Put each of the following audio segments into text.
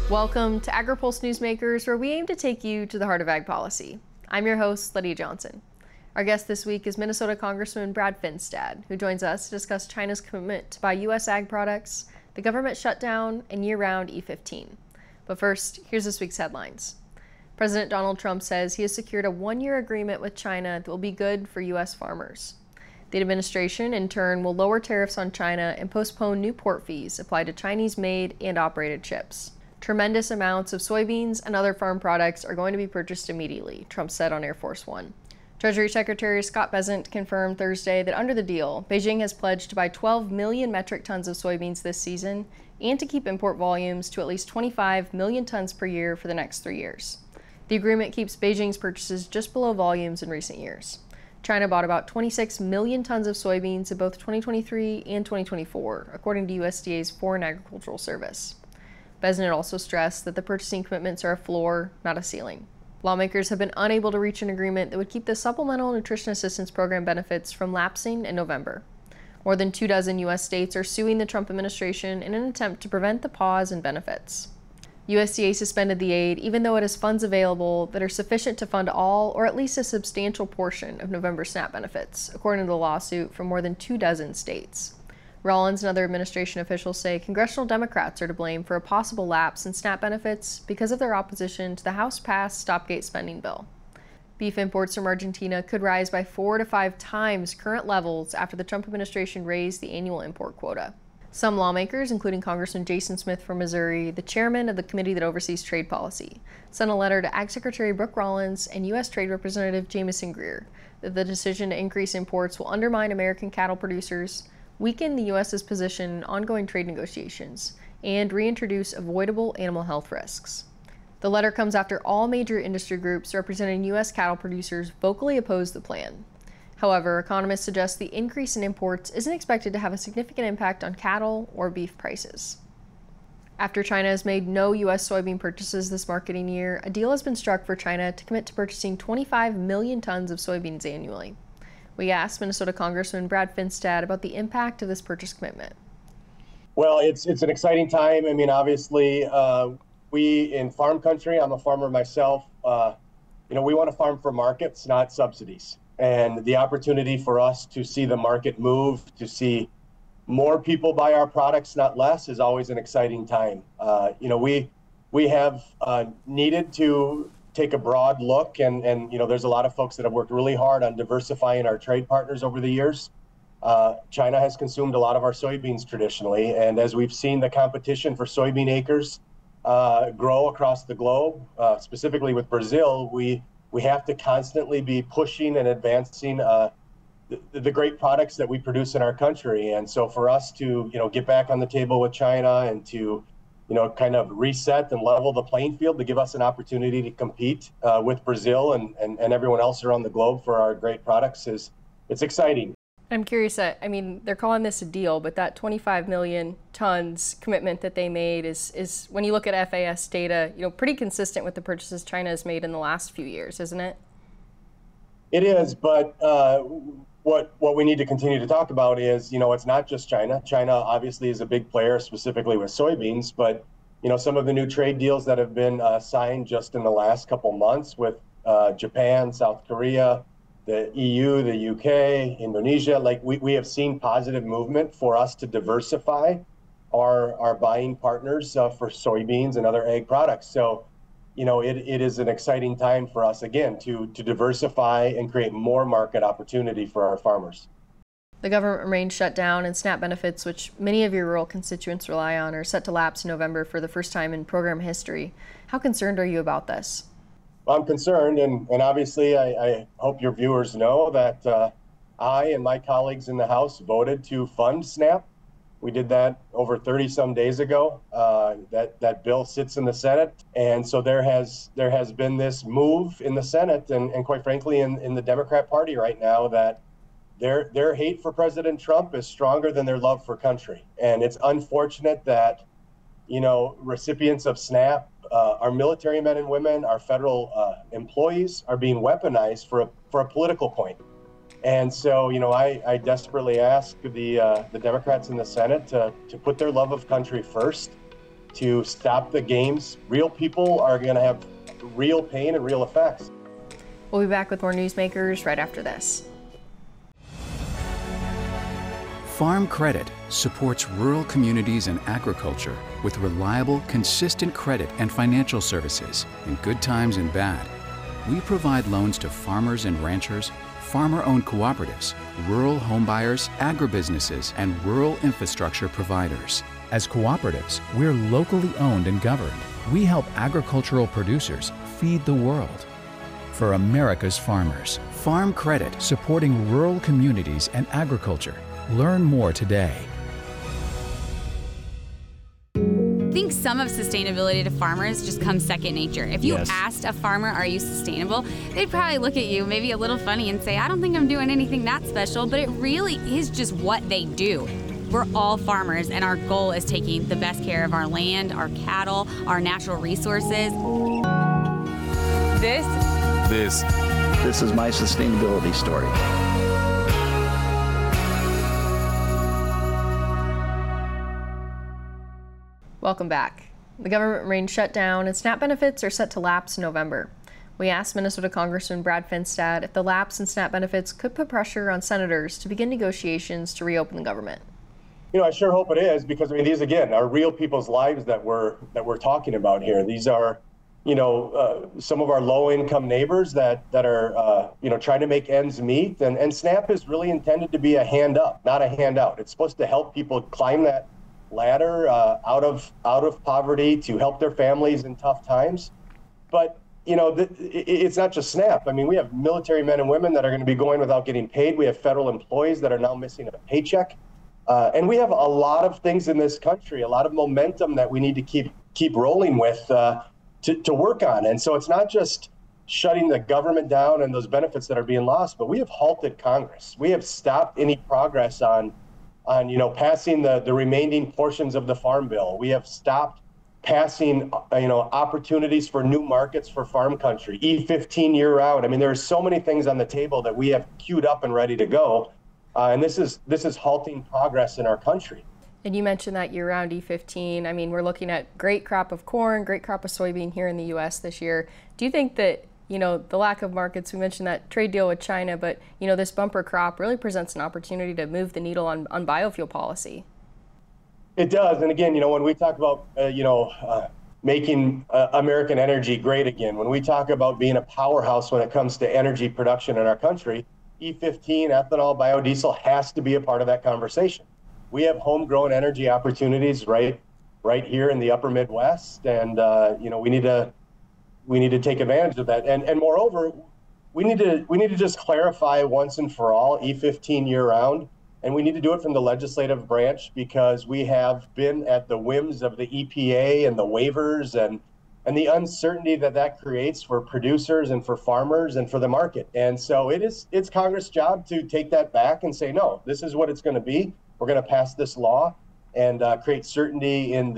Welcome to AgriPulse Newsmakers, where we aim to take you to the heart of ag policy. I'm your host, Lydia Johnson. Our guest this week is Minnesota Congressman Brad Finstad, who joins us to discuss China's commitment to buy U.S. ag products, the government shutdown, and year-round E15. But first, here's this week's headlines. President Donald Trump says he has secured a one-year agreement with China that will be good for U.S. farmers. The administration, in turn, will lower tariffs on China and postpone new port fees applied to Chinese-made and operated chips. Tremendous amounts of soybeans and other farm products are going to be purchased immediately, Trump said on Air Force One. Treasury Secretary Scott Bessent confirmed Thursday that under the deal, Beijing has pledged to buy 12 million metric tons of soybeans this season and to keep import volumes to at least 25 million tons per year for the next 3 years. The agreement keeps Beijing's purchases just below volumes in recent years. China bought about 26 million tons of soybeans in both 2023 and 2024, according to USDA's Foreign Agricultural Service. Bessent also stressed that the purchasing commitments are a floor, not a ceiling. Lawmakers have been unable to reach an agreement that would keep the Supplemental Nutrition Assistance Program benefits from lapsing in November. More than 24 U.S. states are suing the Trump administration in an attempt to prevent the pause in benefits. USDA suspended the aid even though it has funds available that are sufficient to fund all or at least a substantial portion of November SNAP benefits, according to the lawsuit from more than 24 states. Rollins and other administration officials say congressional Democrats are to blame for a possible lapse in SNAP benefits because of their opposition to the House-passed stopgate spending bill. Beef imports from Argentina could rise by 4 to 5 times current levels after the Trump administration raised the annual import quota. Some lawmakers, including Congressman Jason Smith from Missouri, the chairman of the committee that oversees trade policy, sent a letter to Ag Secretary Brooke Rollins and U.S. Trade Representative Jamieson Greer that the decision to increase imports will undermine American cattle producers, weaken the U.S.'s position in ongoing trade negotiations, and reintroduce avoidable animal health risks. The letter comes after all major industry groups representing U.S. cattle producers vocally oppose the plan. However, economists suggest the increase in imports isn't expected to have a significant impact on cattle or beef prices. After China has made no U.S. soybean purchases this marketing year, a deal has been struck for China to commit to purchasing 25 million tons of soybeans annually. We asked Minnesota Congressman Brad Finstad about the impact of this purchase commitment. Well, it's an exciting time. I mean, obviously, we in farm country, I'm a farmer myself, we want to farm for markets, not subsidies. And the opportunity for us to see the market move, to see more people buy our products, not less, is always an exciting time. We have needed to take a broad look, and there's a lot of folks that have worked really hard on diversifying our trade partners over the years. China has consumed a lot of our soybeans traditionally, and as we've seen the competition for soybean acres grow across the globe, specifically with Brazil, we have to constantly be pushing and advancing the great products that we produce in our country. And so for us to get back on the table with China and to kind of reset and level the playing field to give us an opportunity to compete with Brazil and everyone else around the globe for our great products it's exciting. I'm curious, they're calling this a deal, but that 25 million tons commitment that they made is when you look at FAS data, pretty consistent with the purchases China has made in the last few years, isn't it? It is, but what we need to continue to talk about is, it's not just China. China obviously is a big player, specifically with soybeans, but some of the new trade deals that have been signed just in the last couple months with Japan, South Korea, the EU, the UK, Indonesia, we have seen positive movement for us to diversify our buying partners for soybeans and other ag products. So, it is an exciting time for us, again, to diversify and create more market opportunity for our farmers. The government remains shut down, and SNAP benefits, which many of your rural constituents rely on, are set to lapse in November for the first time in program history. How concerned are you about this? I'm concerned, and obviously I hope your viewers know that I and my colleagues in the House voted to fund SNAP. We did that over 30 some days ago. That bill sits in the Senate, and so there has been this move in the Senate and quite frankly in the Democrat Party right now that their hate for President Trump is stronger than their love for country. And it's unfortunate that recipients of SNAP, our military men and women, our federal employees are being weaponized for a political point. And so, I desperately ask the Democrats in the Senate to put their love of country first to stop the games. Real people are going to have real pain and real effects. We'll be back with more Newsmakers right after this. Farm Credit supports rural communities and agriculture with reliable, consistent credit and financial services in good times and bad. We provide loans to farmers and ranchers, farmer-owned cooperatives, rural homebuyers, agribusinesses, and rural infrastructure providers. As cooperatives, we're locally owned and governed. We help agricultural producers feed the world. For America's farmers, Farm Credit supporting rural communities and agriculture. Learn more today. I think some of sustainability to farmers just comes second nature. If you asked a farmer, are you sustainable? They'd probably look at you maybe a little funny and say, I don't think I'm doing anything that special, but it really is just what they do. We're all farmers, and our goal is taking the best care of our land, our cattle, our natural resources. This is my sustainability story. Welcome back. The government remains shut down and SNAP benefits are set to lapse in November. We asked Minnesota Congressman Brad Finstad if the lapse in SNAP benefits could put pressure on senators to begin negotiations to reopen the government. I sure hope it is, because these again are real people's lives that we're talking about here. These are, some of our low-income neighbors that are, trying to make ends meet, and SNAP is really intended to be a hand up, not a handout. It's supposed to help people climb that ladder out of poverty, to help their families in tough times. But it's not just SNAP. We have military men and women that are going to be going without getting paid. We have federal employees that are now missing a paycheck. And we have a lot of things in this country, a lot of momentum that we need to keep rolling with to work on. And so it's not just shutting the government down and those benefits that are being lost, but we have halted Congress. We have stopped any progress on passing the remaining portions of the Farm Bill. We have stopped passing opportunities for new markets for farm country, E15 year round. There are so many things on the table that we have queued up and ready to go. And this is halting progress in our country. And you mentioned that year-round E15. We're looking at great crop of corn, great crop of soybean here in the U.S. this year. Do you think that, the lack of markets, we mentioned that trade deal with China, but, this bumper crop really presents an opportunity to move the needle on biofuel policy? It does. And again, when we talk about, making American energy great again, when we talk about being a powerhouse when it comes to energy production in our country, E15, ethanol, biodiesel has to be a part of that conversation. We have homegrown energy opportunities right here in the upper Midwest, and we need to take advantage of that. And moreover, we need to just clarify once and for all E15 year round, and we need to do it from the legislative branch, because we have been at the whims of the EPA and the waivers and the uncertainty that creates for producers and for farmers and for the market. And so it's Congress' job to take that back and say, no, this is what it's going to be. We're going to pass this law and create certainty in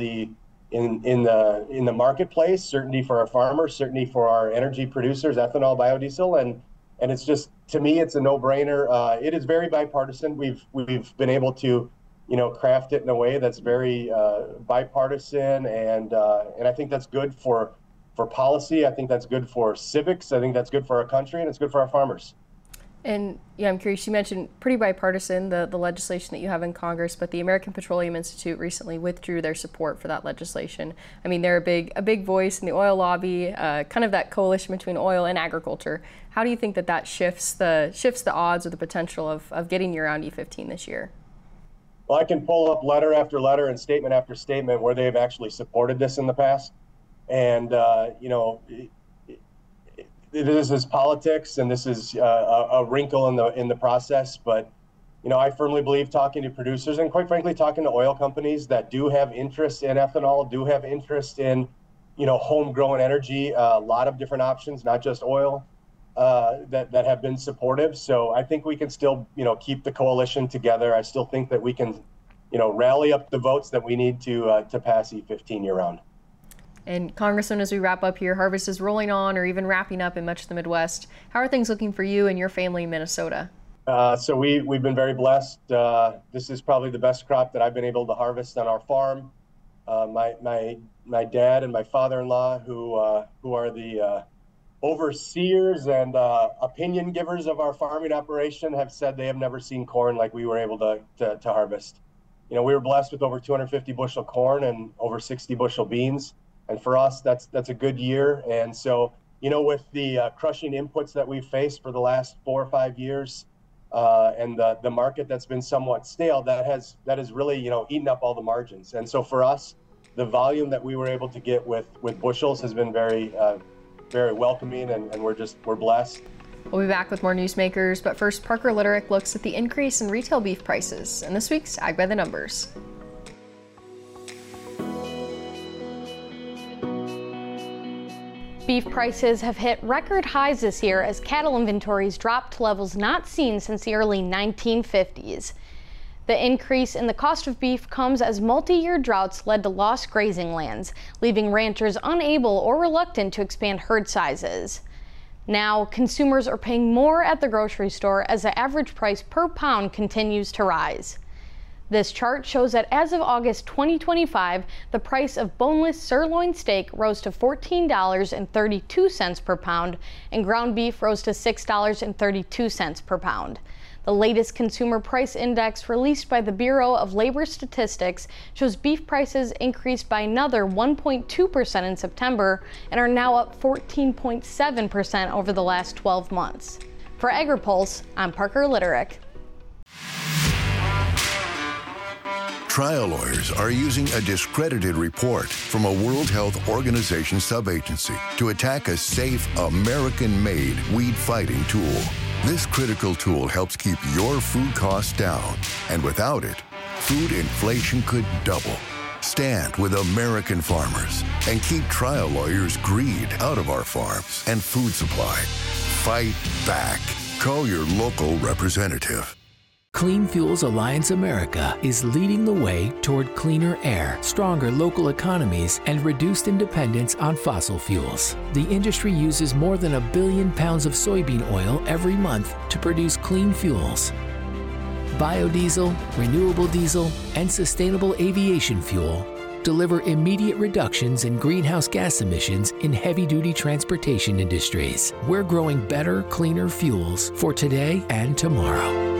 the marketplace, certainty for our farmers, certainty for our energy producers, ethanol, biodiesel, and it's just, to me, it's a no-brainer. It is very bipartisan. We've been able to craft it in a way that's very bipartisan, and I think that's good for policy. I think that's good for civics. I think that's good for our country, and it's good for our farmers. And I'm curious, you mentioned pretty bipartisan, the legislation that you have in Congress, but the American Petroleum Institute recently withdrew their support for that legislation. They're a big voice in the oil lobby, kind of that coalition between oil and agriculture. How do you think that shifts the odds or the potential of getting year-round E15 this year? Well, I can pull up letter after letter and statement after statement where they've actually supported this in the past. And, this is politics, and this is a wrinkle in the process. But, I firmly believe, talking to producers and quite frankly, talking to oil companies that do have interest in ethanol, do have interest in, homegrown energy, a lot of different options, not just oil, that have been supportive. So I think we can still, keep the coalition together. I still think that we can, rally up the votes that we need to pass E15 year round. And Congressman, as we wrap up here, harvest is rolling on or even wrapping up in much of the Midwest. How are things looking for you and your family in Minnesota? So we've been very blessed. This is probably the best crop that I've been able to harvest on our farm. My dad and my father-in-law, who are the overseers and opinion givers of our farming operation, have said they have never seen corn like we were able to harvest. We were blessed with over 250 bushel corn and over 60 bushel beans. And for us, that's a good year. And so, with the crushing inputs that we've faced for the last 4 or 5 years, and the market that's been somewhat stale, that has really, eaten up all the margins. And so for us, the volume that we were able to get with bushels has been very welcoming, and we're blessed. We'll be back with more newsmakers, but first, Parker Litterick looks at the increase in retail beef prices in this week's Ag by the Numbers. Beef prices have hit record highs this year as cattle inventories dropped to levels not seen since the early 1950s. The increase in the cost of beef comes as multi-year droughts led to lost grazing lands, leaving ranchers unable or reluctant to expand herd sizes. Now, consumers are paying more at the grocery store as the average price per pound continues to rise. This chart shows that as of August 2025, the price of boneless sirloin steak rose to $14.32 per pound, and ground beef rose to $6.32 per pound. The latest consumer price index released by the Bureau of Labor Statistics shows beef prices increased by another 1.2% in September and are now up 14.7% over the last 12 months. For AgriPulse, I'm Parker Litterick. Trial lawyers are using a discredited report from a World Health Organization subagency to attack a safe, American-made weed-fighting tool. This critical tool helps keep your food costs down, and without it, food inflation could double. Stand with American farmers and keep trial lawyers' greed out of our farms and food supply. Fight back. Call your local representative. Clean Fuels Alliance America is leading the way toward cleaner air, stronger local economies, and reduced dependence on fossil fuels. The industry uses more than 1 billion pounds of soybean oil every month to produce clean fuels. Biodiesel, renewable diesel, and sustainable aviation fuel deliver immediate reductions in greenhouse gas emissions in heavy-duty transportation industries. We're growing better, cleaner fuels for today and tomorrow.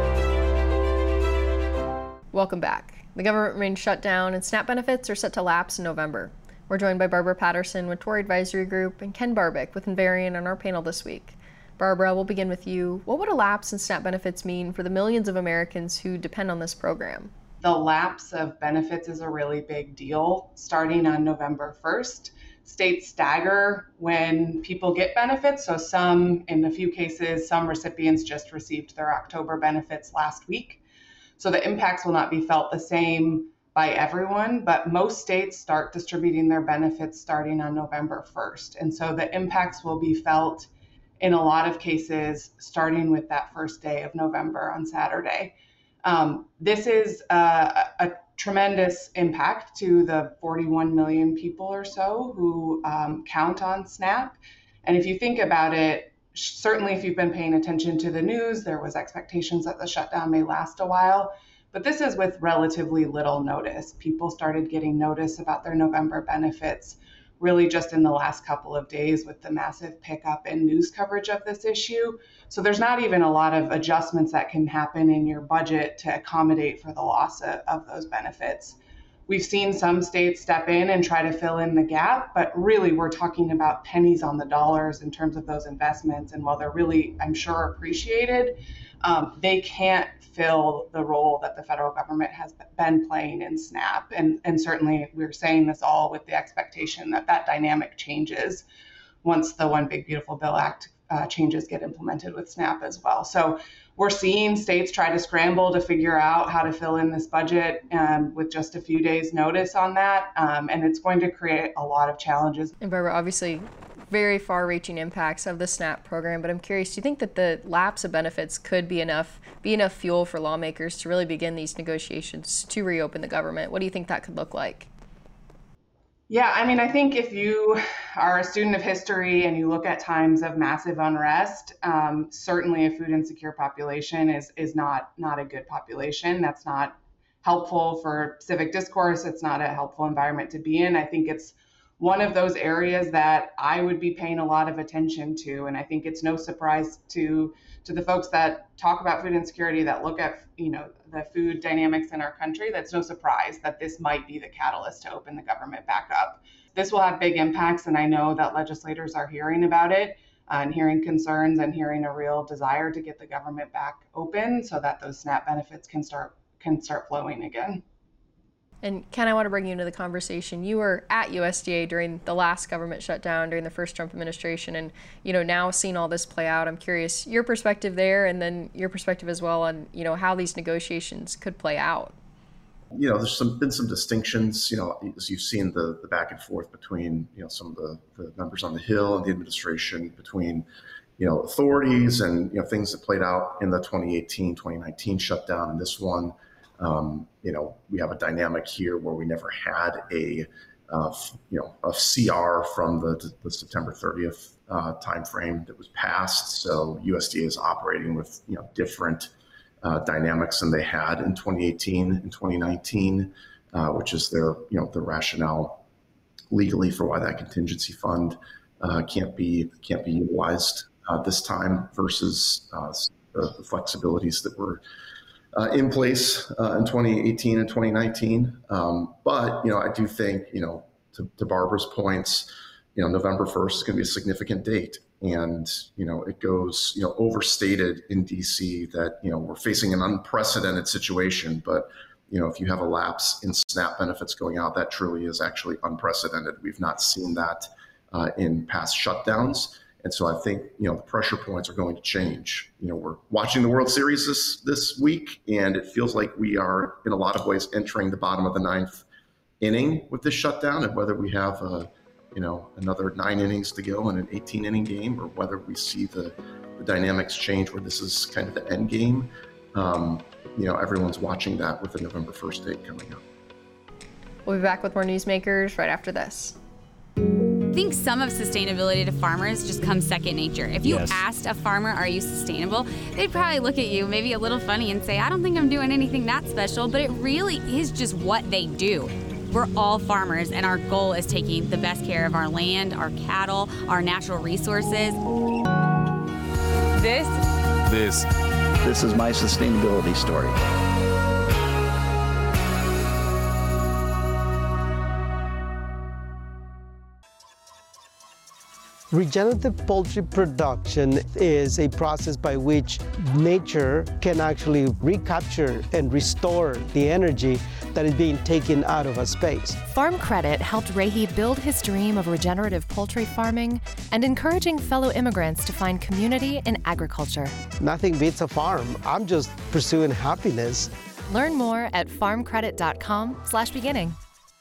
Welcome back. The government remains shut down and SNAP benefits are set to lapse in November. We're joined by Barbara Patterson with Tory Advisory Group and Ken Barbick with Envariant on our panel this week. Barbara, we'll begin with you. What would a lapse in SNAP benefits mean for the millions of Americans who depend on this program? The lapse of benefits is a really big deal. Starting on November 1st, states stagger when people get benefits. So in a few cases, some recipients just received their October benefits last week. So the impacts will not be felt the same by everyone, but most states start distributing their benefits starting on November 1st. And so the impacts will be felt in a lot of cases starting with that first day of November on Saturday. This is a tremendous impact to the 41 million people or so who count on SNAP. And if you think about it, certainly if you've been paying attention to the news, there was expectations that the shutdown may last a while, but this is with relatively little notice. People started getting notice about their November benefits really just in the last couple of days with the massive pickup in news coverage of this issue. So there's not even a lot of adjustments that can happen in your budget to accommodate for the loss of those benefits. We've seen some states step in and try to fill in the gap, but really we're talking about pennies on the dollars in terms of those investments. And while they're really, I'm sure, appreciated, they can't fill the role that the federal government has been playing in SNAP. And certainly we're saying this all with the expectation that that dynamic changes once the One Big Beautiful Bill Act changes get implemented with SNAP as well. So we're seeing states try to scramble to figure out how to fill in this budget with just a few days notice on that. And it's going to create a lot of challenges. And Barbara, obviously very far-reaching impacts of the SNAP program, but I'm curious, do you think that the lapse of benefits could be enough fuel for lawmakers to really begin these negotiations to reopen the government? What do you think that could look like? Yeah, I mean, I think if you are a student of history and you look at times of massive unrest, certainly a food insecure population is not a good population. That's not helpful for civic discourse. It's not a helpful environment to be in. I think it's one of those areas that I would be paying a lot of attention to. And I think it's no surprise to the folks that talk about food insecurity, that look at, the food dynamics in our country. That's no surprise that this might be the catalyst to open the government back up. This will have big impacts, and I know that legislators are hearing about it and hearing concerns and hearing a real desire to get the government back open so that those SNAP benefits can start flowing again. And Ken, I want to bring you into the conversation. You were at USDA during the last government shutdown, during the first Trump administration, and now seeing all this play out, I'm curious your perspective there, and then your perspective as well on how these negotiations could play out. There's been some distinctions, as you've seen the back and forth between some of the members on the Hill and the administration, between authorities and things that played out in the 2018-2019 shutdown and this one. We have a dynamic here where we never had a CR from the September 30th timeframe that was passed. So USDA is operating with different dynamics than they had in 2018 and 2019, which is their the rationale legally for why that contingency fund can't be utilized this time versus the flexibilities that were in place in 2018 and 2019. But, I do think, to Barbara's points, November 1st is going to be a significant date. And, it goes, overstated in DC that, we're facing an unprecedented situation. But, if you have a lapse in SNAP benefits going out, that truly is actually unprecedented. We've not seen that in past shutdowns. And so I think, the pressure points are going to change. We're watching the World Series this week, and it feels like we are, in a lot of ways, entering the bottom of the ninth inning with this shutdown. And whether we have, another 9 innings to go in an 18-inning game, or whether we see the dynamics change where this is kind of the end game, everyone's watching that with the November 1st date coming up. We'll be back with more Newsmakers right after this. I think some of sustainability to farmers just comes second nature. If you asked a farmer, are you sustainable? They'd probably look at you maybe a little funny and say, I don't think I'm doing anything that special, but it really is just what they do. We're all farmers, and our goal is taking the best care of our land, our cattle, our natural resources. This is my sustainability story. Regenerative poultry production is a process by which nature can actually recapture and restore the energy that is being taken out of a space. Farm Credit helped Rahi build his dream of regenerative poultry farming and encouraging fellow immigrants to find community in agriculture. Nothing beats a farm. I'm just pursuing happiness. Learn more at farmcredit.com/beginning.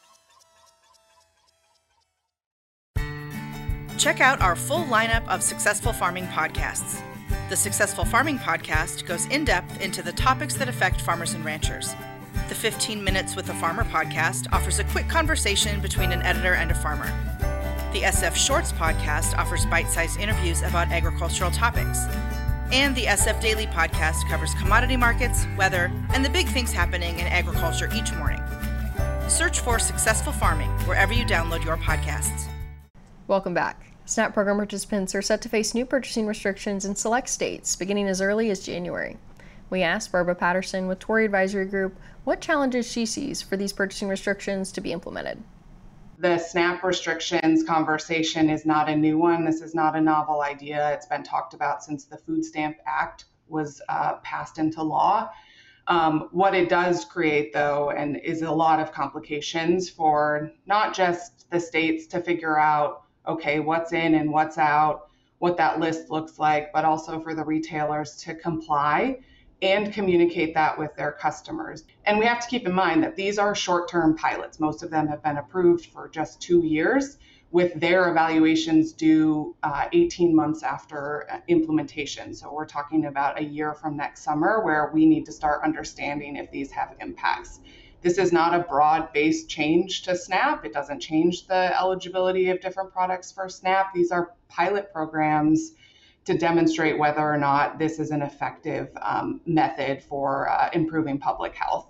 Check out our full lineup of Successful Farming podcasts. The Successful Farming podcast goes in-depth into the topics that affect farmers and ranchers. The 15 Minutes with a Farmer podcast offers a quick conversation between an editor and a farmer. The SF Shorts podcast offers bite-sized interviews about agricultural topics. And the SF Daily podcast covers commodity markets, weather, and the big things happening in agriculture each morning. Search for Successful Farming wherever you download your podcasts. Welcome back. SNAP program participants are set to face new purchasing restrictions in select states beginning as early as January. We asked Barbara Patterson with Tory Advisory Group what challenges she sees for these purchasing restrictions to be implemented. The SNAP restrictions conversation is not a new one. This is not a novel idea. It's been talked about since the Food Stamp Act was passed into law. What it does create, though, and is a lot of complications for not just the states to figure out, okay, what's in and what's out, what that list looks like, but also for the retailers to comply and communicate that with their customers. And we have to keep in mind that these are short-term pilots. Most of them have been approved for just 2 years, with their evaluations due 18 months after implementation. So we're talking about a year from next summer where we need to start understanding if these have impacts. This is not a broad-based change to SNAP. It doesn't change the eligibility of different products for SNAP. These are pilot programs to demonstrate whether or not this is an effective method for improving public health.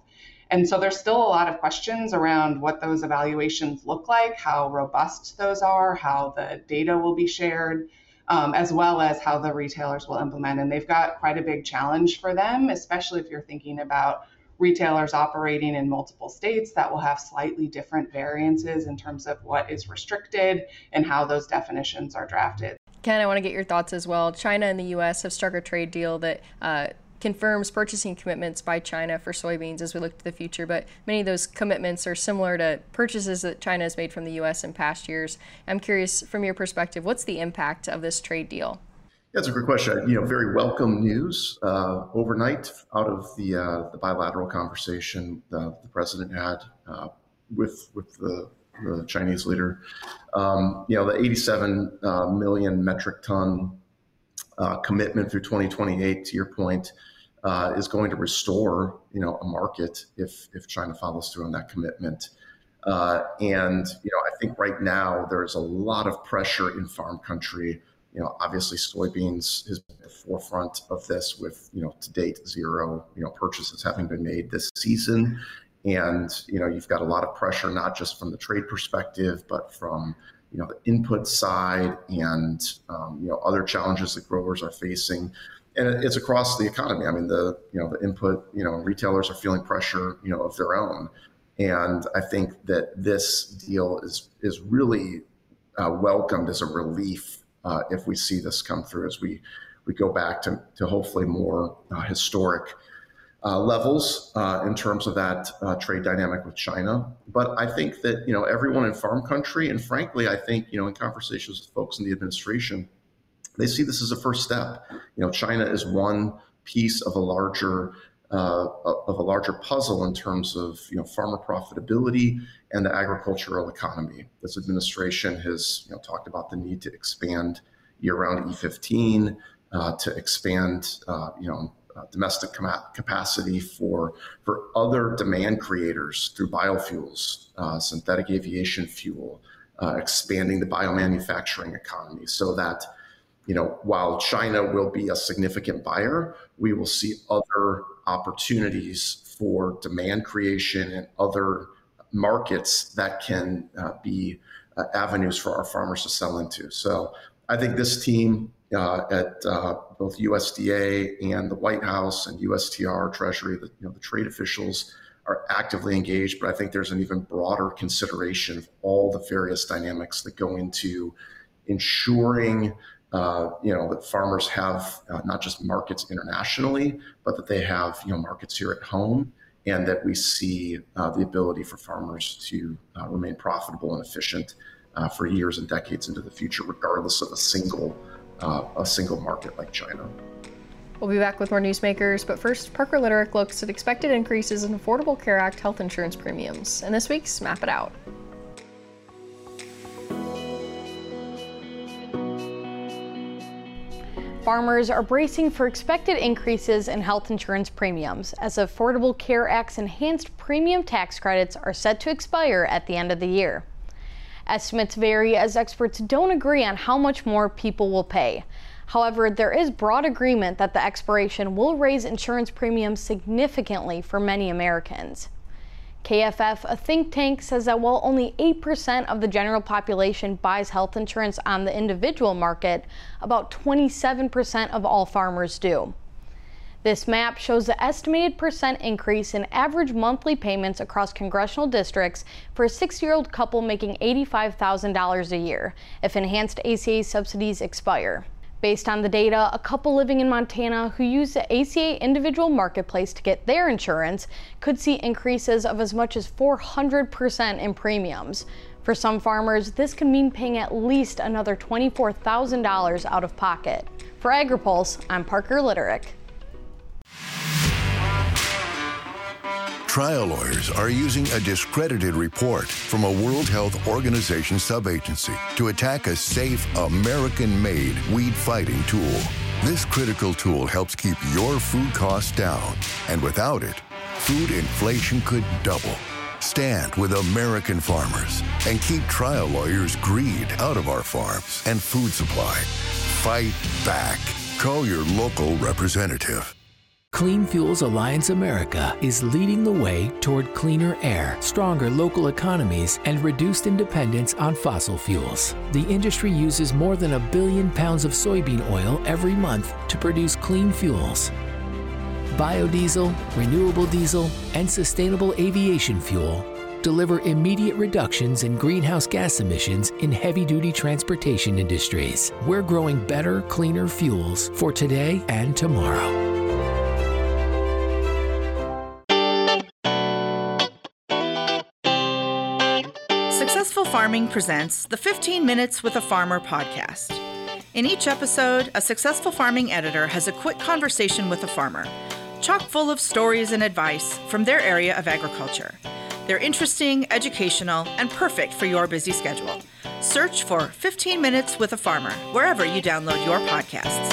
And so there's still a lot of questions around what those evaluations look like, how robust those are, how the data will be shared, as well as how the retailers will implement. And they've got quite a big challenge for them, especially if you're thinking about retailers operating in multiple states that will have slightly different variances in terms of what is restricted and how those definitions are drafted. Ken, I want to get your thoughts as well. China and the U.S. have struck a trade deal that confirms purchasing commitments by China for soybeans as we look to the future, but many of those commitments are similar to purchases that China has made from the U.S. in past years. I'm curious, from your perspective, what's the impact of this trade deal? That's a great question. Very welcome news overnight out of the bilateral conversation the president had with the Chinese leader. The 87 million metric ton commitment through 2028, to your point, is going to restore a market if China follows through on that commitment. And I think right now there's a lot of pressure in farm country. Obviously soybeans is at the forefront of this with, to date, zero, purchases having been made this season. And, you've got a lot of pressure, not just from the trade perspective, but from, the input side and, other challenges that growers are facing. And it's across the economy. I mean, the input, retailers are feeling pressure, of their own. And I think that this deal is really welcomed as a relief if we see this come through as we go back to hopefully more historic levels in terms of that trade dynamic with China. But I think that, everyone in farm country, and frankly, I think, in conversations with folks in the administration, they see this as a first step. China is one piece of a larger puzzle in terms of, farmer profitability and the agricultural economy. This administration has, talked about the need to expand year-round E15, to expand, domestic capacity for other demand creators through biofuels, synthetic aviation fuel, expanding the biomanufacturing economy so that, while China will be a significant buyer, we will see other opportunities for demand creation and other markets that can be avenues for our farmers to sell into. So I think this team at both USDA and the White House and USTR, Treasury, the trade officials are actively engaged, but I think there's an even broader consideration of all the various dynamics that go into ensuring that farmers have not just markets internationally, but that they have markets here at home, and that we see the ability for farmers to remain profitable and efficient for years and decades into the future, regardless of a single market like China. We'll be back with more Newsmakers, but first, Parker Litterick looks at expected increases in Affordable Care Act health insurance premiums in this week's Map It Out. Farmers are bracing for expected increases in health insurance premiums as Affordable Care Act's enhanced premium tax credits are set to expire at the end of the year. Estimates vary as experts don't agree on how much more people will pay. However, there is broad agreement that the expiration will raise insurance premiums significantly for many Americans. KFF, a think tank, says that while only 8% of the general population buys health insurance on the individual market, about 27% of all farmers do. This map shows the estimated percent increase in average monthly payments across congressional districts for a 60-year-old couple making $85,000 a year if enhanced ACA subsidies expire. Based on the data, a couple living in Montana who use the ACA individual marketplace to get their insurance could see increases of as much as 400% in premiums. For some farmers, this could mean paying at least another $24,000 out of pocket. For AgriPulse, I'm Parker Litterick. Trial lawyers are using a discredited report from a World Health Organization subagency to attack a safe, American-made weed-fighting tool. This critical tool helps keep your food costs down, and without it, food inflation could double. Stand with American farmers and keep trial lawyers' greed out of our farms and food supply. Fight back. Call your local representative. Clean Fuels Alliance America is leading the way toward cleaner air, stronger local economies, and reduced dependence on fossil fuels. The industry uses more than 1 billion pounds of soybean oil every month to produce clean fuels. Biodiesel, renewable diesel, and sustainable aviation fuel deliver immediate reductions in greenhouse gas emissions in heavy-duty transportation industries. We're growing better, cleaner fuels for today and tomorrow. Successful Farming presents the 15 Minutes with a Farmer podcast. In each episode, a successful farming editor has a quick conversation with a farmer, chock full of stories and advice from their area of agriculture. They're interesting, educational, and perfect for your busy schedule. Search for 15 Minutes with a Farmer wherever you download your podcasts.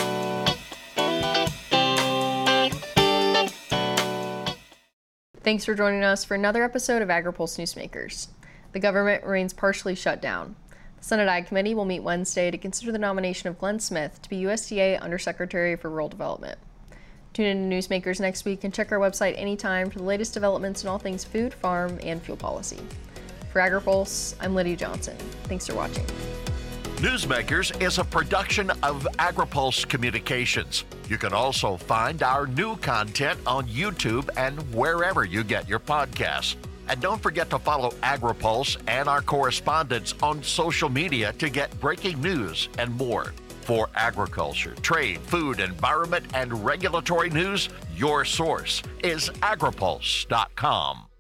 Thanks for joining us for another episode of AgriPulse Newsmakers. The government remains partially shut down. The Senate Ag Committee will meet Wednesday to consider the nomination of Glenn Smith to be USDA Undersecretary for Rural Development. Tune in to Newsmakers next week and check our website anytime for the latest developments in all things food, farm, and fuel policy. For AgriPulse, I'm Lydia Johnson. Thanks for watching. Newsmakers is a production of AgriPulse Communications. You can also find our new content on YouTube and wherever you get your podcasts. And don't forget to follow AgriPulse and our correspondents on social media to get breaking news and more. For agriculture, trade, food, environment, and regulatory news, your source is agripulse.com.